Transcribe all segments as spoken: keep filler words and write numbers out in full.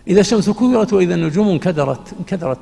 إذا الشمس كورت وإذا النجوم انكدرت. انكدرت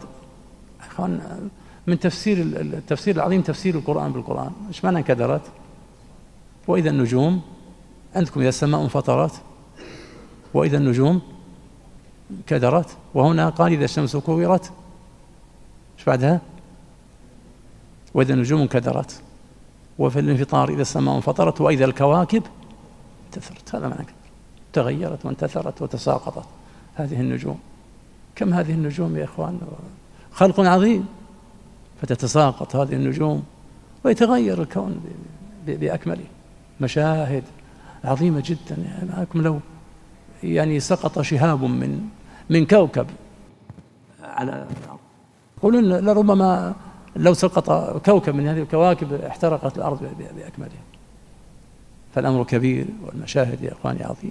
من تفسير التفسير العظيم تفسير القرآن بالقرآن. إيش معنى انكدرت؟ وإذا النجوم عندكم إذا السماء انفطرت وإذا النجوم انكدرت، وهنا قال إذا الشمس كورت إيش بعدها؟ وإذا النجوم انكدرت. وفي الانفطار إذا السماء انفطرت وإذا الكواكب انتثرت. هذا معنى تغيرت وانتثرت وتساقطت هذه النجوم. كم هذه النجوم يا إخوان، خلق عظيم. فتتساقط هذه النجوم ويتغير الكون بأكمله. مشاهد عظيمة جدا. يعني معكم لو يعني سقط شهاب من من كوكب على يقولون لربما لو سقط كوكب من هذه الكواكب احترقت الأرض بأكملها. فالأمر كبير والمشاهد يا إخواني عظيمة.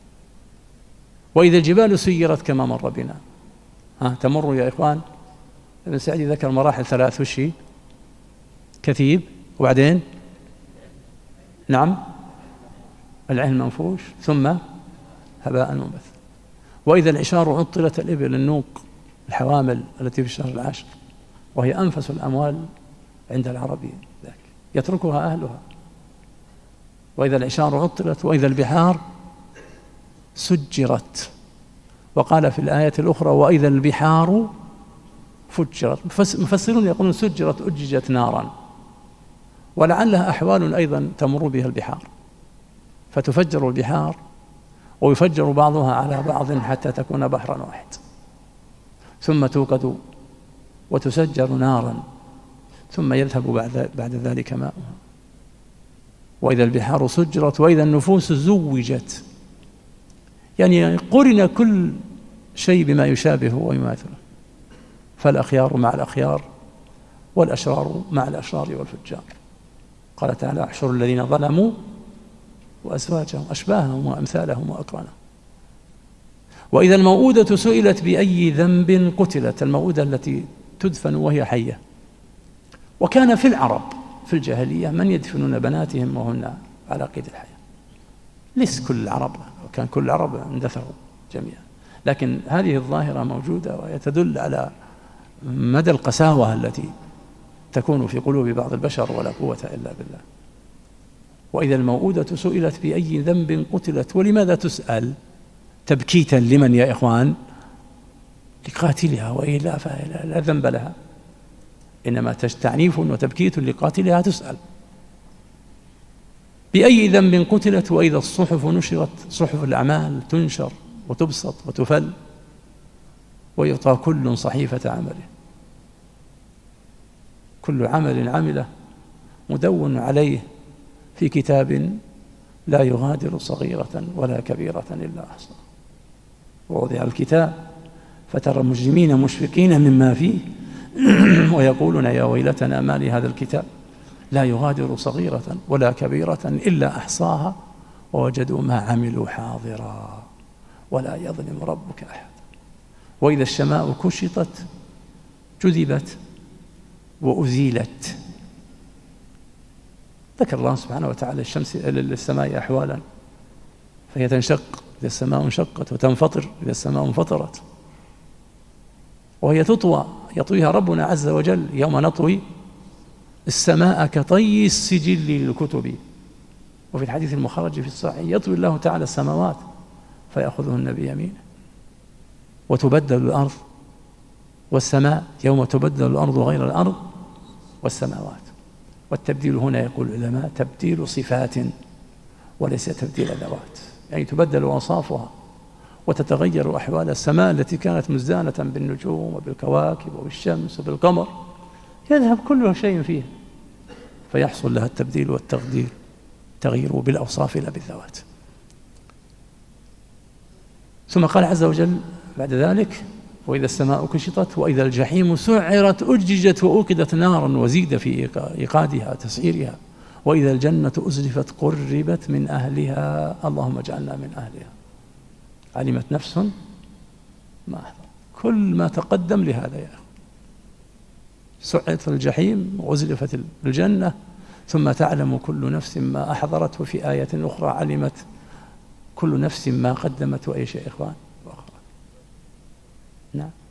وإذا الجبال سيرت كما مر بنا. ها تمر يا إخوان. ابن سعدي ذكر مراحل ثلاث. وشي؟ كثيب، وبعدين نعم العين المنفوش، ثم هباء منبث. وإذا العشار عطلت الإبل النوق الحوامل التي في الشهر العاشر، وهي أنفس الأموال عند العربي ذاك يتركها أهلها. وإذا العشار عطلت وإذا البحار سجرت. وقال في الآية الأخرى وإذا البحار فجرت. مفسرون يقولون سجرت أججت نارا، ولعلها أحوال أيضا تمر بها البحار، فتفجر البحار ويفجر بعضها على بعض حتى تكون بحرا واحد، ثم توقد وتسجر نارا، ثم يذهب بعد, بعد ذلك ماؤها. وإذا البحار سجرت وإذا النفوس زوجت، يعني قرن كل شيء بما يشابه ويماثله. فالأخيار مع الأخيار والأشرار مع الأشرار والفجار. قال تعالى احشروا الذين ظلموا وأزواجهم أشباههم وأمثالهم وأقرانهم. وإذا الموءودة سئلت بأي ذنب قتلت. الموءودة التي تدفن وهي حية. وكان في العرب في الجاهلية من يدفنون بناتهم وهن على قيد الحياة. ليس كل العرب، وكان كل العرب اندثروا جميعا، لكن هذه الظاهرة موجودة، وهي تدل على مدى القساوة التي تكون في قلوب بعض البشر، ولا قوة إلا بالله. وإذا الموءودة سئلت بأي ذنب قتلت. ولماذا تسأل؟ تبكيتا لمن يا إخوان؟ لقاتلها، وإلا فلا ذنب لها، إنما تعنيف وتبكيت لقاتلها تسأل. بأي ذنب قتلت. وإذا الصحف نشرت. صحف الأعمال تنشر وتبسط وتفل، ويعطى كل صحيفة عمله. كل عمل عمله مدون عليه في كتاب لا يغادر صغيرة ولا كبيرة إلا أحصاها. ووضع الكتاب فترى المجرمين مشفقين مما فيه ويقولون يا ويلتنا ما لهذا الكتاب لا يغادر صغيرة ولا كبيرة إلا أحصاها ووجدوا ما عملوا حاضرا ولا يظلم ربك أحد. وإذا السماء كشطت جذبت وأزيلت. ذكر الله سبحانه وتعالى الشمس للسماء أحوالا، فهي تنشق إذا السماء انشقت، وتنفطر إذا السماء انفطرت، وهي تطوى يطويها ربنا عز وجل يوم نطوي السماء كطي السجل للكتب. وفي الحديث المخرج في الصحيح يطوي الله تعالى السماوات فيأخذهن بيمينه. وتبدل الأرض والسماء يوم تبدل الأرض غير الأرض والسماوات. والتبديل هنا يقول العلماء تبديل صفات وليس تبديل ذوات، يعني تبدل أوصافها وتتغير أحوال السماء التي كانت مزدانة بالنجوم وبالكواكب وبالشمس وبالقمر، يذهب كل شيء فيها فيحصل لها التبديل والتغيير، تغيير بالأوصاف لا بالذوات. ثم قال عز وجل بعد ذلك وإذا السماء كشطت وإذا الجحيم سعرت أججت وأوقدت نارا وزيد في إيقادها تسعيرها وإذا الجنة أزلفت قربت من أهلها. اللهم اجعلنا من أهلها. علمت نفس ما أحضر. كل ما تقدم لهذا يا أخي. سعرت الجحيم وأزلفت الجنة، ثم تعلم كل نفس ما أحضرت. وفي آية أخرى علمت كل نفس ما قدمت وإيش يا إخوان. نعم.